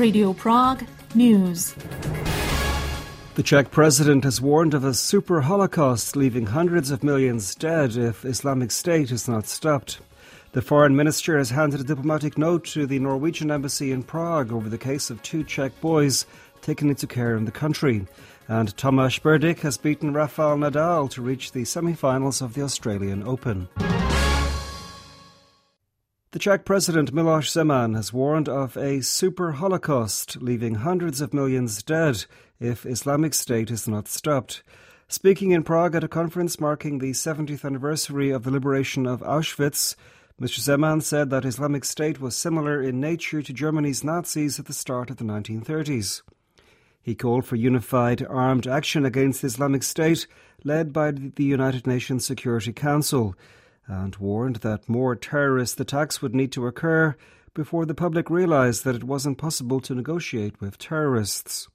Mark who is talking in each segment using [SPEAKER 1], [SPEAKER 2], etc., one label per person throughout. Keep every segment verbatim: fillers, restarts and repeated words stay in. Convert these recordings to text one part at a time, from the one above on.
[SPEAKER 1] Radio Prague News.
[SPEAKER 2] The Czech president has warned of a super Holocaust, leaving hundreds of millions dead if Islamic State is not stopped. The foreign minister has handed a diplomatic note to the Norwegian embassy in Prague over the case of two Czech boys taken into care in the country. And Tomáš Berdych has beaten Rafael Nadal to reach the semi-finals of the Australian Open. The Czech president Miloš Zeman has warned of a super Holocaust, leaving hundreds of millions dead if Islamic State is not stopped. Speaking in Prague at a conference marking the seventieth anniversary of the liberation of Auschwitz, Mister Zeman said that Islamic State was similar in nature to Germany's Nazis at the start of the nineteen thirties. He called for unified armed action against Islamic State led by the United Nations Security Council, and warned that more terrorist attacks would need to occur before the public realised that it wasn't possible to negotiate with terrorists.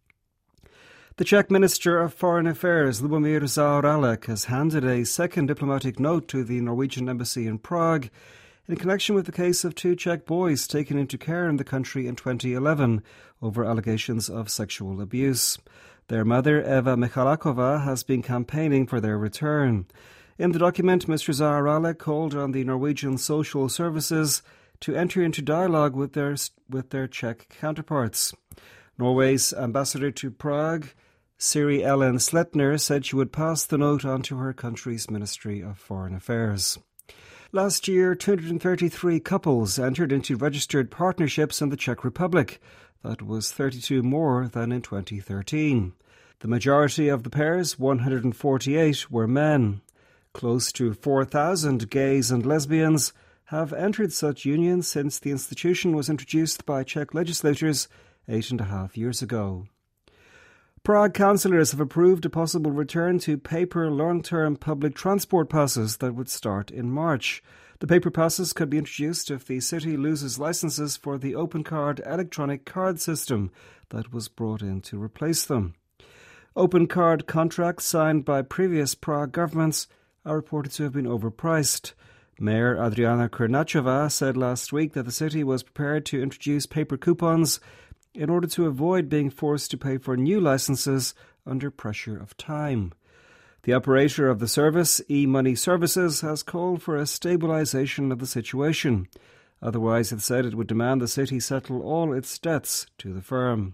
[SPEAKER 2] The Czech Minister of Foreign Affairs, Lubomír Zaorálek, has handed a second diplomatic note to the Norwegian embassy in Prague in connection with the case of two Czech boys taken into care in the country in twenty eleven over allegations of sexual abuse. Their mother, Eva Michalaková, has been campaigning for their return. In the document, Mister Zaorálek called on the Norwegian social services to enter into dialogue with their with their Czech counterparts. Norway's ambassador to Prague, Siri Ellen Sletner, said she would pass the note on to her country's Ministry of Foreign Affairs. Last year, two hundred thirty-three couples entered into registered partnerships in the Czech Republic. That was thirty-two more than in twenty thirteen. The majority of the pairs, one hundred forty-eight, were men. Close to four thousand gays and lesbians have entered such unions since the institution was introduced by Czech legislators eight and a half years ago. Prague councillors have approved a possible return to paper long-term public transport passes that would start in March. The paper passes could be introduced if the city loses licences for the OpenCard electronic card system that was brought in to replace them. OpenCard contracts signed by previous Prague governments are reported to have been overpriced. Mayor Adriana Krnachova said last week that the city was prepared to introduce paper coupons in order to avoid being forced to pay for new licenses under pressure of time. The operator of the service, eMoney Services, has called for a stabilisation of the situation. Otherwise, it said it would demand the city settle all its debts to the firm.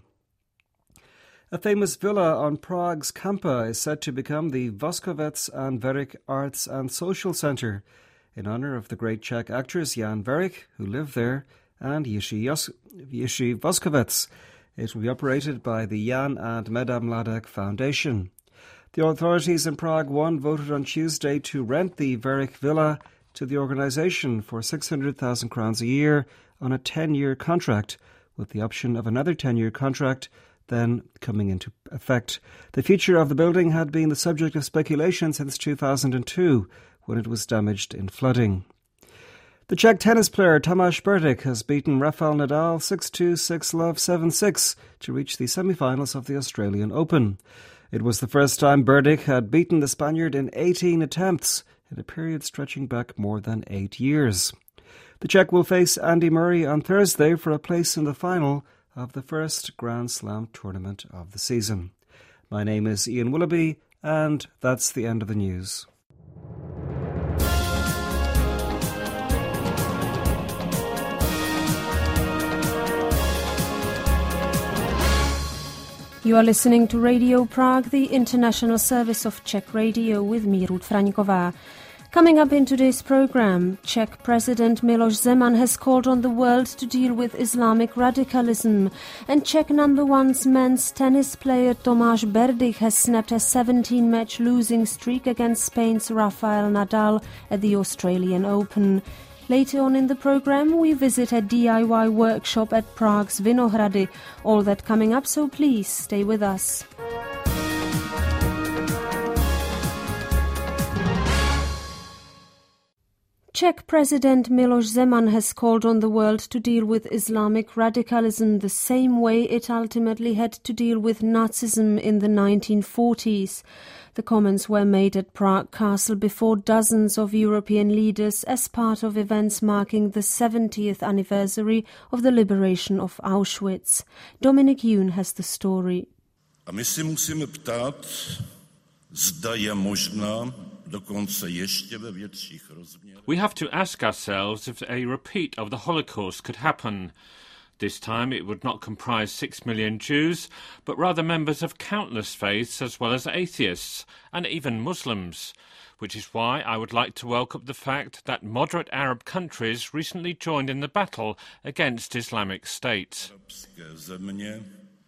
[SPEAKER 2] A famous villa on Prague's Kampa is set to become the Voskovec and Verich Arts and Social Centre in honour of the great Czech actress Jan Verich, who lived there, and Jiří Voskovec. It will be operated by the Jan and Meda Mladek Foundation. The authorities in Prague one voted on Tuesday to rent the Verich villa to the organisation for six hundred thousand crowns a year on a ten-year contract, with the option of another ten-year contract then coming into effect. The future of the building had been the subject of speculation since two thousand two, when it was damaged in flooding. The Czech tennis player Tomáš Berdych has beaten Rafael Nadal six two, six love, seven six to reach the semi-finals of the Australian Open. It was the first time Berdych had beaten the Spaniard in eighteen attempts, in a period stretching back more than eight years. The Czech will face Andy Murray on Thursday for a place in the final of the first Grand Slam tournament of the season. My name is Ian Willoughby, and that's the end of the news.
[SPEAKER 3] You are listening to Radio Prague, the international service of Czech radio, with me, Ruth Fraňková. Coming up in today's program, Czech President Miloš Zeman has called on the world to deal with Islamic radicalism, and Czech number one's men's tennis player Tomáš Berdych has snapped a seventeen-match losing streak against Spain's Rafael Nadal at the Australian Open. Later on in the program, we visit a D I Y workshop at Prague's Vinohrady. All that coming up, so please stay with us. Czech President Miloš Zeman has called on the world to deal with Islamic radicalism the same way it ultimately had to deal with Nazism in the nineteen forties. The comments were made at Prague Castle before dozens of European leaders as part of events marking the seventieth anniversary of the liberation of Auschwitz. Dominic Yoon has the story.
[SPEAKER 4] A my si musíme ptát, zda je možná dokonce ještě ve větších rozměrech.
[SPEAKER 5] We have to ask ourselves if a repeat of the Holocaust could happen. This time it would not comprise six million Jews, but rather members of countless faiths as well as atheists, and even Muslims, which is why I would like to welcome the fact that moderate Arab countries recently joined in the battle against Islamic State.
[SPEAKER 4] Arabské země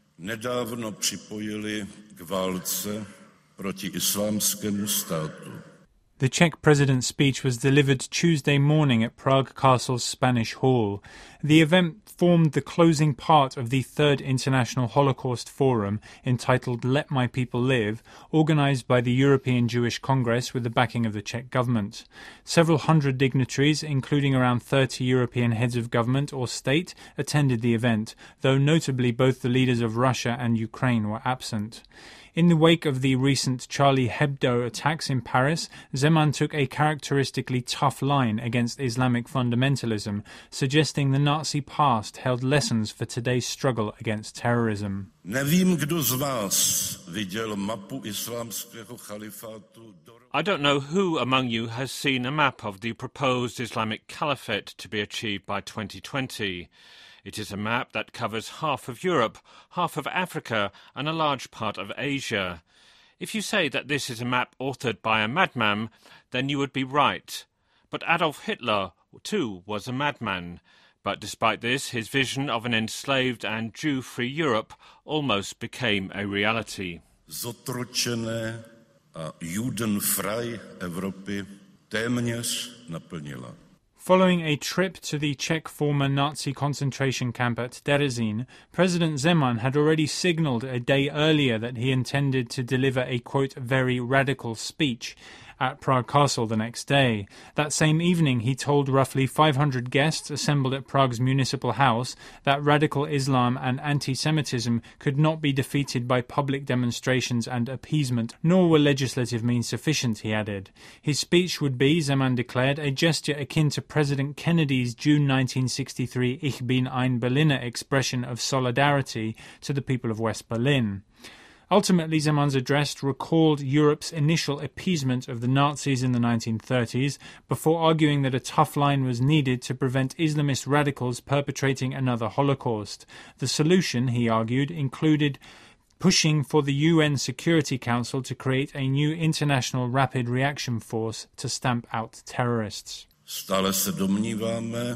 [SPEAKER 4] nedávno připojili k válce proti islámskému státu.
[SPEAKER 6] The Czech president's speech was delivered Tuesday morning at Prague Castle's Spanish Hall. The event formed the closing part of the Third International Holocaust Forum, entitled Let My People Live, organised by the European Jewish Congress with the backing of the Czech government. Several hundred dignitaries, including around thirty European heads of government or state, attended the event, though notably both the leaders of Russia and Ukraine were absent. In the wake of the recent Charlie Hebdo attacks in Paris, Zeman took a characteristically tough line against Islamic fundamentalism, suggesting the Nazi past held lessons for today's struggle against terrorism.
[SPEAKER 4] Nevím, kdo z vás viděl mapu islámského chalifátu.
[SPEAKER 5] I don't know who among you has seen a map of the proposed Islamic Caliphate to be achieved by twenty twenty. It is a map that covers half of Europe, half of Africa, and a large part of Asia. If you say that this is a map authored by a madman, then you would be right. But Adolf Hitler, too, was a madman. But despite this, his vision of an enslaved and Jew-free Europe almost became a reality.
[SPEAKER 4] Zotročené a judenfrei Evropy téměř naplnila.
[SPEAKER 6] Following a trip to the Czech former Nazi concentration camp at Terezín, President Zeman had already signalled a day earlier that he intended to deliver a, quote, very radical speech at Prague Castle the next day. That same evening, he told roughly five hundred guests assembled at Prague's municipal house that radical Islam and anti-Semitism could not be defeated by public demonstrations and appeasement, nor were legislative means sufficient, he added. His speech would be, Zeman declared, a gesture akin to President Kennedy's June nineteen sixty-three Ich bin ein Berliner expression of solidarity to the people of West Berlin. Ultimately, Zeman's address recalled Europe's initial appeasement of the Nazis in the nineteen thirties, before arguing that a tough line was needed to prevent Islamist radicals perpetrating another Holocaust. The solution, he argued, included pushing for the U N Security Council to create a new international rapid reaction force to stamp out terrorists.
[SPEAKER 4] Stále se domníváme,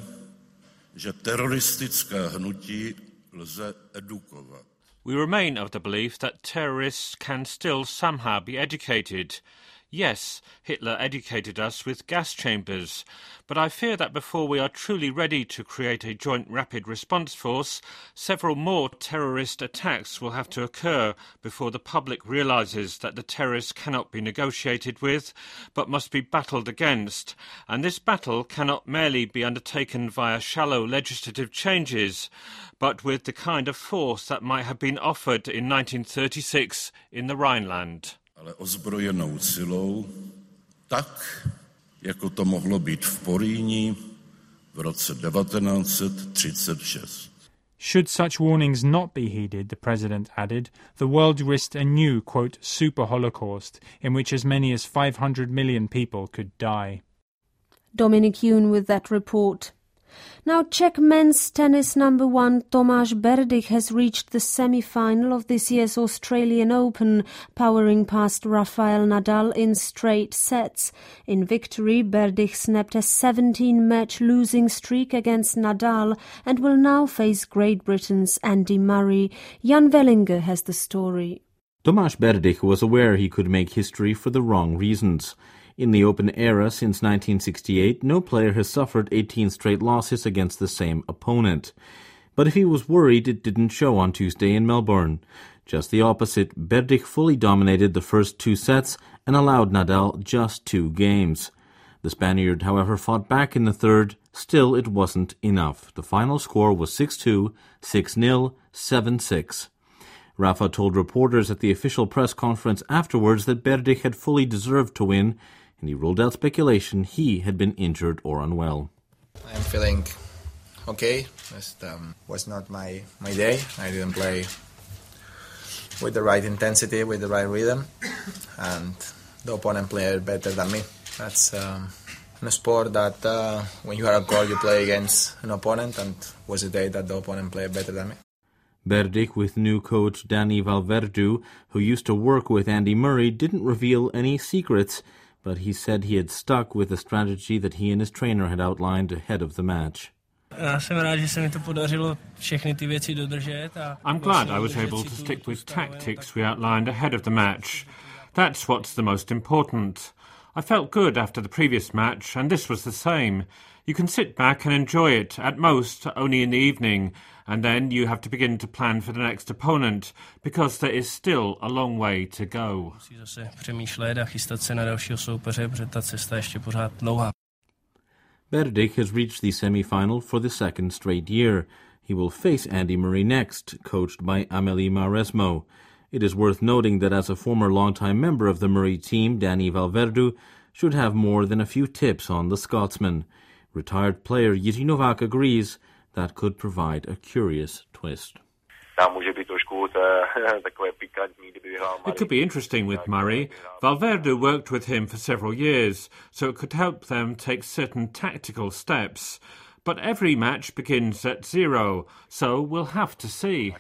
[SPEAKER 4] že teroristická hnutí lze edukovat.
[SPEAKER 5] We remain of the belief that terrorists can still somehow be educated. Yes, Hitler educated us with gas chambers, but I fear that before we are truly ready to create a joint rapid response force, several more terrorist attacks will have to occur before the public realises that the terrorists cannot be negotiated with, but must be battled against. And this battle cannot merely be undertaken via shallow legislative changes, but with the kind of force that might have been offered in nineteen thirty-six in the Rhineland.
[SPEAKER 4] Ale ozbrojenou silou, tak, jako to mohlo být v Porýní v roce devatenáct set třicet šest.
[SPEAKER 6] Should such warnings not be heeded, the president added, the world risked a new, quote, super Holocaust, in which as many as five hundred million people could die.
[SPEAKER 3] Dominic Yoon with that report. Now, Czech men's tennis number one Tomáš Berdych has reached the semi-final of this year's Australian Open, powering past Rafael Nadal in straight sets. In victory, Berdych snapped a seventeen-match losing streak against Nadal and will now face Great Britain's Andy Murray. Jan Wellinger has the story.
[SPEAKER 7] Tomáš Berdych was aware he could make history for the wrong reasons. In the Open era since nineteen sixty-eight, no player has suffered eighteen straight losses against the same opponent. But if he was worried, it didn't show on Tuesday in Melbourne. Just the opposite, Berdych fully dominated the first two sets and allowed Nadal just two games. The Spaniard, however, fought back in the third. Still, it wasn't enough. The final score was six two, six nil, seven six. Rafa told reporters at the official press conference afterwards that Berdych had fully deserved to win, and he ruled out speculation he had been injured or unwell.
[SPEAKER 8] I'm feeling okay. It um, was not my, my day. I didn't play with the right intensity, with the right rhythm, and the opponent played better than me. That's um, in a sport that uh, when you are a goal, you play against an opponent, and it was a day that the opponent played better than me.
[SPEAKER 7] Berdych, with new coach Dani Valverdú, who used to work with Andy Murray, didn't reveal any secrets, but he said he had stuck with the strategy that he and his trainer had outlined ahead of the match.
[SPEAKER 5] I'm glad I was able to stick with tactics we outlined ahead of the match. That's what's the most important. I felt good after the previous match, and this was the same. You can sit back and enjoy it, at most only in the evening, and then you have to begin to plan for the next opponent, because there is still a long way to go.
[SPEAKER 7] Berdych has reached the semi-final for the second straight year. He will face Andy Murray next, coached by Amélie Mauresmo. It is worth noting that as a former longtime member of the Murray team, Dani Valverdú should have more than a few tips on the Scotsman. Retired player Jiří Novák agrees that could provide a curious twist.
[SPEAKER 5] It could be interesting with Murray. Valverdú worked with him for several years, so it could help them take certain tactical steps. But every match begins at zero, so we'll have to see.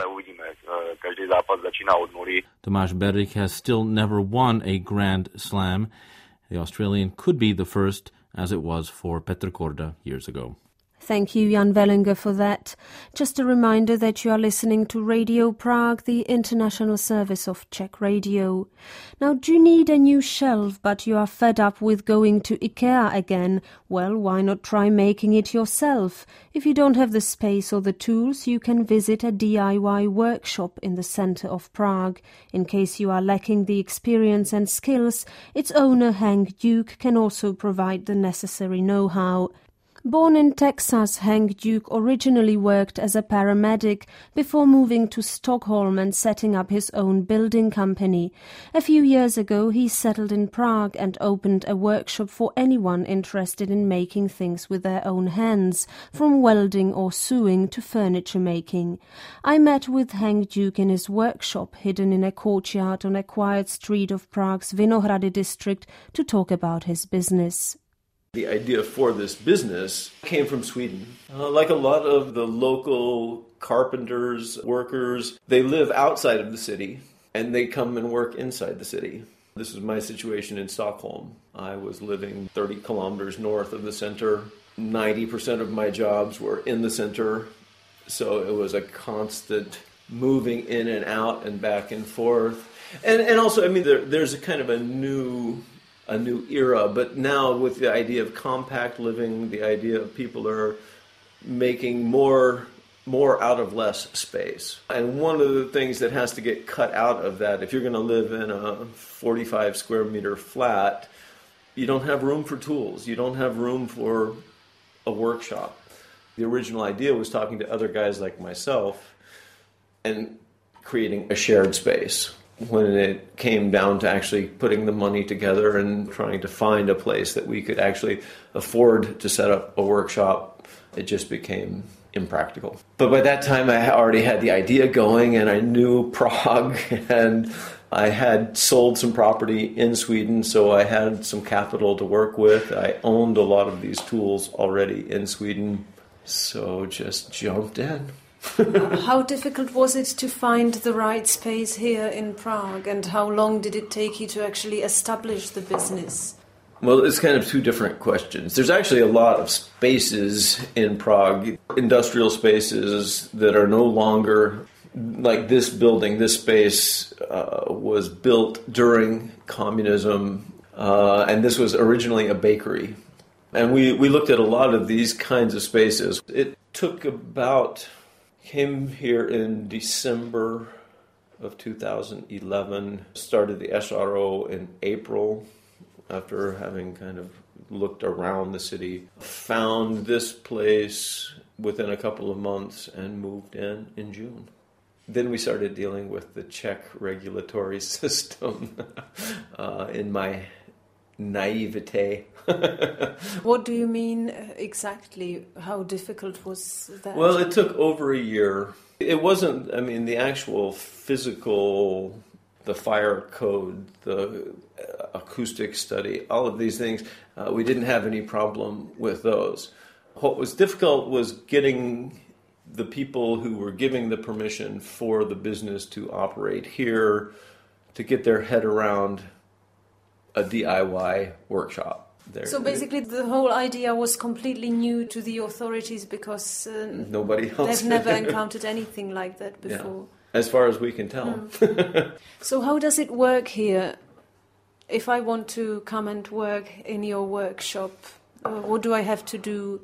[SPEAKER 7] Tomáš Berdych has still never won a Grand Slam. The Australian could be the first, as it was for Petr Korda years ago.
[SPEAKER 3] Thank you, Jan Wellinger, for that. Just a reminder that you are listening to Radio Prague, the international service of Czech radio. Now, do you need a new shelf, but you are fed up with going to IKEA again? Well, why not try making it yourself? If you don't have the space or the tools, you can visit a D I Y workshop in the centre of Prague. In case you are lacking the experience and skills, its owner, Hank Duke, can also provide the necessary know-how. Born in Texas, Hank Duke originally worked as a paramedic before moving to Stockholm and setting up his own building company. A few years ago, he settled in Prague and opened a workshop for anyone interested in making things with their own hands, from welding or sewing to furniture making. I met with Hank Duke in his workshop, hidden in a courtyard on a quiet street of Prague's Vinohrady district, to talk about his business.
[SPEAKER 9] The idea for this business came from Sweden. Uh, like a lot of the local carpenters, workers, they live outside of the city and they come and work inside the city. This was my situation in Stockholm. I was living thirty kilometers north of the center. ninety percent of my jobs were in the center, so it was a constant moving in and out and back and forth. And and also, I mean, there, there's a kind of a new... a new era, but now with the idea of compact living, the idea of people are making more more out of less space. And one of the things that has to get cut out of that, if you're going to live in a forty-five square meter flat, you don't have room for tools. You don't have room for a workshop. The original idea was talking to other guys like myself and creating a shared space. When it came down to actually putting the money together and trying to find a place that we could actually afford to set up a workshop, it just became impractical. But by that time, I already had the idea going, and I knew Prague, and I had sold some property in Sweden, so I had some capital to work with. I owned a lot of these tools already in Sweden, so just jumped in.
[SPEAKER 3] How difficult was it to find the right space here in Prague, and how long did it take you to actually establish the business?
[SPEAKER 9] Well, it's kind of two different questions. There's actually a lot of spaces in Prague, industrial spaces that are no longer like this building. This space uh, was built during communism, uh, and this was originally a bakery. And we, we looked at a lot of these kinds of spaces. It took about... Came here in December of two thousand eleven, started the S R O in April after having kind of looked around the city. Found this place within a couple of months and moved in in June. Then we started dealing with the Czech regulatory system uh, in my naivete.
[SPEAKER 3] What do you mean exactly? How difficult was that?
[SPEAKER 9] Well, it took over a year. It wasn't, I mean, the actual physical, the fire code, the acoustic study, all of these things, uh, we didn't have any problem with those. What was difficult was getting the people who were giving the permission for the business to operate here to get their head around a D I Y workshop. There.
[SPEAKER 3] So basically the whole idea was completely new to the authorities because uh,
[SPEAKER 9] nobody else
[SPEAKER 3] they've never encountered anything like that before.
[SPEAKER 9] Yeah. As far as we can tell.
[SPEAKER 3] Mm. So how does it work here? If I want to come and work in your workshop, uh, what do I have to do?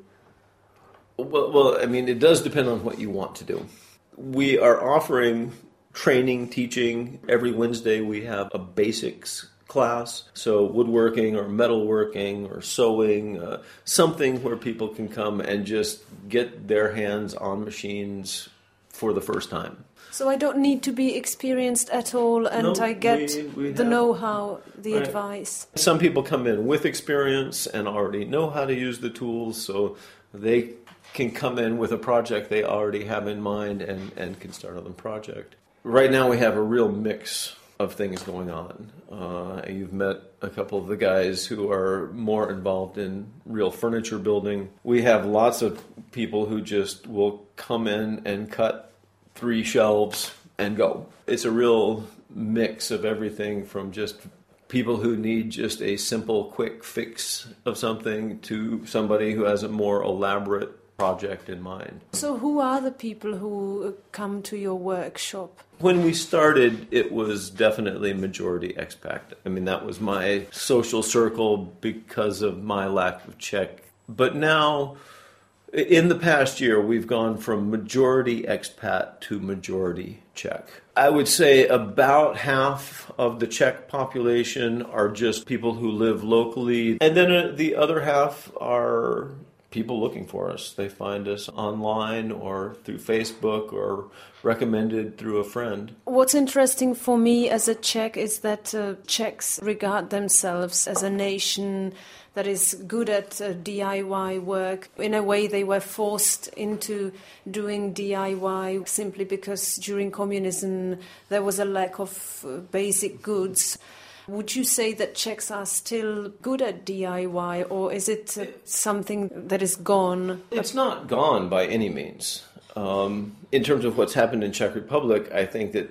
[SPEAKER 9] Well, well, I mean, it does depend on what you want to do. We are offering training, teaching. Every Wednesday we have a basics class, so woodworking or metalworking or sewing, uh, something where people can come and just get their hands on machines for the first time.
[SPEAKER 3] So I don't need to be experienced at all, and
[SPEAKER 9] no,
[SPEAKER 3] I get
[SPEAKER 9] we, we
[SPEAKER 3] the
[SPEAKER 9] have,
[SPEAKER 3] know-how, the
[SPEAKER 9] right.
[SPEAKER 3] advice.
[SPEAKER 9] Some people come in with experience and already know how to use the tools, so they can come in with a project they already have in mind and, and can start on the project. Right now we have a real mix of things going on. Uh, you've met a couple of the guys who are more involved in real furniture building. We have lots of people who just will come in and cut three shelves and go. It's a real mix of everything from just people who need just a simple, quick fix of something to somebody who has a more elaborate project in mind.
[SPEAKER 3] So who are the people who come to your workshop?
[SPEAKER 9] When we started, it was definitely majority expat. I mean, that was my social circle because of my lack of Czech. But now, in the past year, we've gone from majority expat to majority Czech. I would say about half of the Czech population are just people who live locally. And then the other half are people looking for us. They find us online or through Facebook or recommended through a friend.
[SPEAKER 3] What's interesting for me as a Czech is that uh, Czechs regard themselves as a nation that is good at uh, D I Y work. In a way, they were forced into doing D I Y simply because during communism there was a lack of uh, basic goods. Would you say that Czechs are still good at D I Y, or is it uh, something that is gone?
[SPEAKER 9] It's not gone by any means. Um, in terms of what's happened in Czech Republic, I think that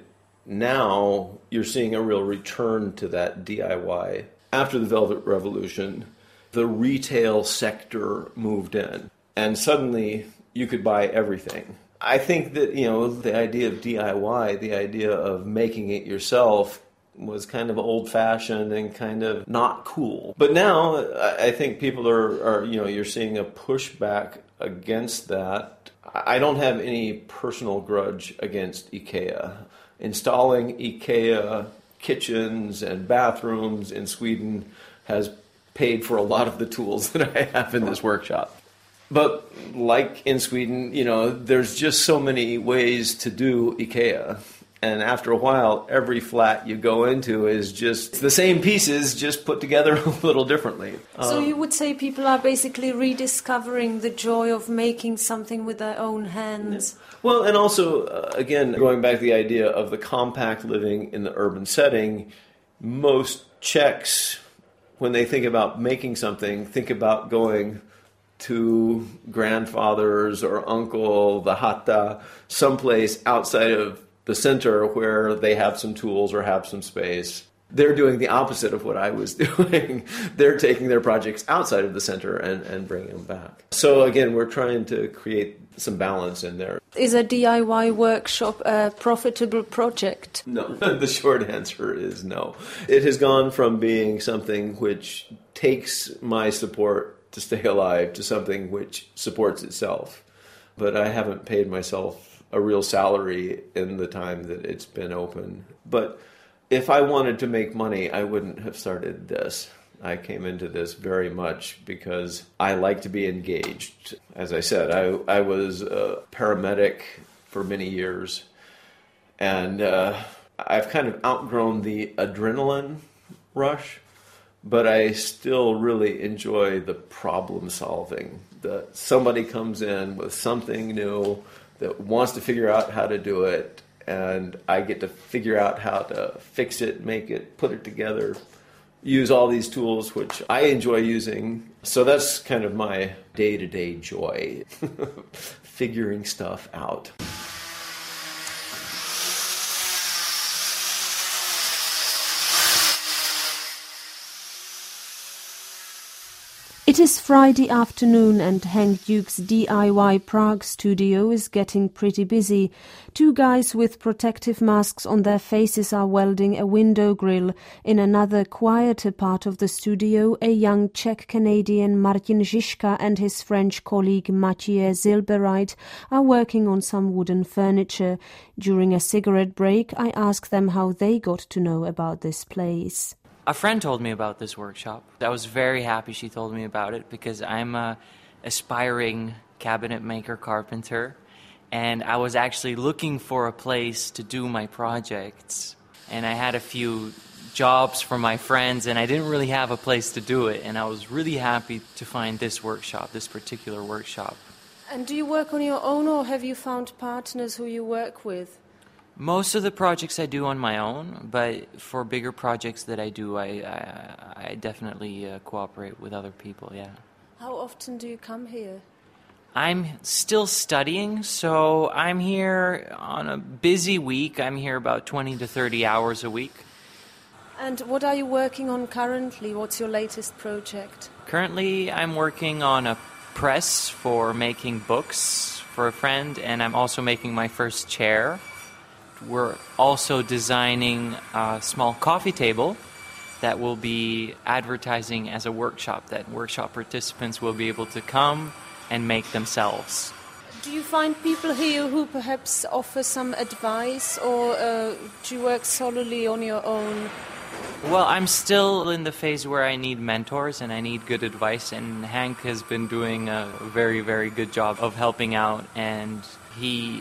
[SPEAKER 9] now you're seeing a real return to that D I Y. After the Velvet Revolution, the retail sector moved in, and suddenly you could buy everything. I think that, you know, the idea of D I Y, the idea of making it yourself, was kind of old-fashioned and kind of not cool. But now I think people are, are, you know, you're seeing a pushback against that. I don't have any personal grudge against IKEA. Installing IKEA kitchens and bathrooms in Sweden has paid for a lot of the tools that I have in this workshop. But like in Sweden, you know, there's just so many ways to do IKEA. And after a while, every flat you go into is just the same pieces, just put together a little differently.
[SPEAKER 3] So
[SPEAKER 9] um,
[SPEAKER 3] you would say people are basically rediscovering the joy of making something with their own hands.
[SPEAKER 9] Well, and also, uh, again, going back to the idea of the compact living in the urban setting, most Czechs, when they think about making something, think about going to grandfather's or uncle, the chata, someplace outside of the center where they have some tools or have some space. They're doing the opposite of what I was doing. They're taking their projects outside of the center and, and bringing them back. So again, we're trying to create some balance in there.
[SPEAKER 3] Is a D I Y workshop a profitable project?
[SPEAKER 9] No. The short answer is no. It has gone from being something which takes my support to stay alive to something which supports itself. But I haven't paid myself a real salary in the time that it's been open. But if I wanted to make money, I wouldn't have started this. I came into this very much because I like to be engaged. As I said, I, I was a paramedic for many years. And uh, I've kind of outgrown the adrenaline rush, but I still really enjoy the problem solving. That somebody comes in with something new that wants to figure out how to do it, and I get to figure out how to fix it, make it, put it together, use all these tools, which I enjoy using. So that's kind of my day-to-day joy, figuring stuff out.
[SPEAKER 3] It is Friday afternoon and Hank Duke's D I Y Prague studio is getting pretty busy. Two guys with protective masks on their faces are welding a window grill. In another quieter part of the studio, a young Czech-Canadian Martin Žižka and his French colleague Mathieu Zilbereit are working on some wooden furniture. During a cigarette break, I ask them how they got to know about this place.
[SPEAKER 10] A friend told me about this workshop. I was very happy she told me about it because I'm a aspiring cabinet maker carpenter, and I was actually looking for a place to do my projects. And I had a few jobs for my friends, and I didn't really have a place to do it. And I was really happy to find this workshop, this particular workshop.
[SPEAKER 3] And do you work on your own, or have you found partners who you work with?
[SPEAKER 10] Most of the projects I do on my own, but for bigger projects that I do, I I, I definitely uh, cooperate with other people, yeah.
[SPEAKER 3] How often do you come here?
[SPEAKER 10] I'm still studying, so I'm here on a busy week. I'm here about twenty to thirty hours a week.
[SPEAKER 3] And what are you working on currently? What's your latest project?
[SPEAKER 10] Currently, I'm working on a press for making books for a friend, and I'm also making my first chair. We're also designing a small coffee table that will be advertising as a workshop, that workshop participants will be able to come and make themselves.
[SPEAKER 3] Do you find people here who perhaps offer some advice, or uh, do you work solely on your own?
[SPEAKER 10] Well, I'm still in the phase where I need mentors and I need good advice, and Hank has been doing a very, very good job of helping out, and he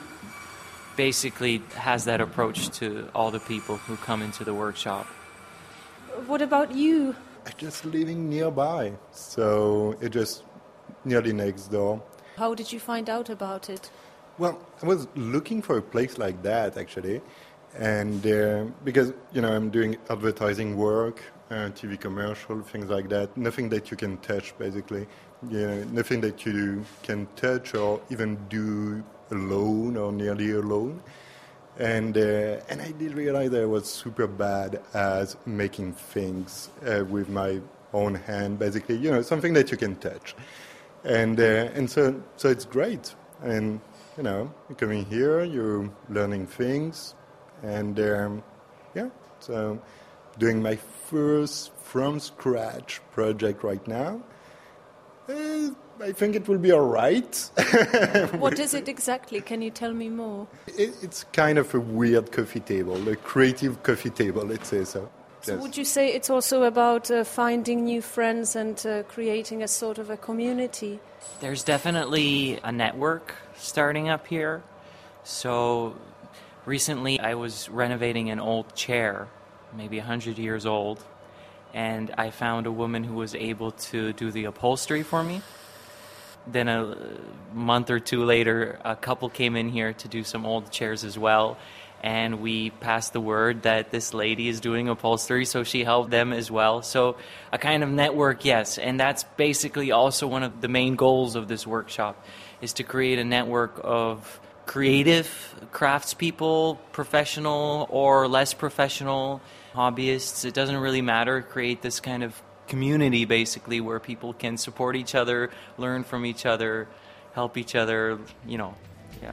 [SPEAKER 10] basically has that approach to all the people who come into the workshop.
[SPEAKER 3] What about you?
[SPEAKER 11] I'm just living nearby, so it's just nearly next door.
[SPEAKER 3] How did you find out about it?
[SPEAKER 11] Well, I was looking for a place like that, actually, and uh, because, you know, I'm doing advertising work, uh, T V commercial, things like that, nothing that you can touch, basically, you know, nothing that you can touch or even do alone or nearly alone. And uh, and I did realize that I was super bad at making things uh, with my own hand, basically, you know, something that you can touch. And uh, and so so it's great. And, you know, you're coming here, you're learning things, and um, yeah, so doing my first from scratch project right now. Uh, I think it will be all right.
[SPEAKER 3] What is it exactly? Can you tell me more?
[SPEAKER 11] It, it's kind of a weird coffee table, a creative coffee table, let's say so.
[SPEAKER 3] So
[SPEAKER 11] Yes.
[SPEAKER 3] would you say it's also about uh, finding new friends and uh, creating a sort of a community?
[SPEAKER 10] There's definitely a network starting up here. So recently I was renovating an old chair, maybe one hundred years old, and I found a woman who was able to do the upholstery for me. Then a month or two later, a couple came in here to do some old chairs as well, and we passed the word that this lady is doing upholstery, so she helped them as well. So a kind of network, yes, and that's basically also one of the main goals of this workshop, is to create a network of creative craftspeople, professional or less professional, hobbyists. It doesn't really matter. Create this kind of community, basically, where people can support each other, learn from each other, help each other, you know, yeah.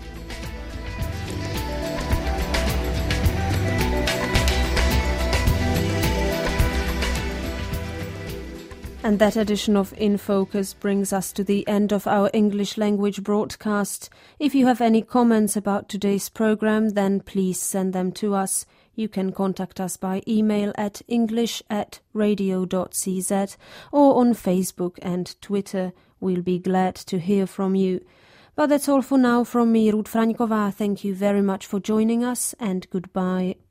[SPEAKER 3] And that edition of In Focus brings us to the end of our English language broadcast. If you have any comments about today's program, then please send them to us. You can contact us by email at english at radio dot c z or on Facebook and Twitter. We'll be glad to hear from you. But that's all for now from me, Ruth Fraňková. Thank you very much for joining us, and goodbye.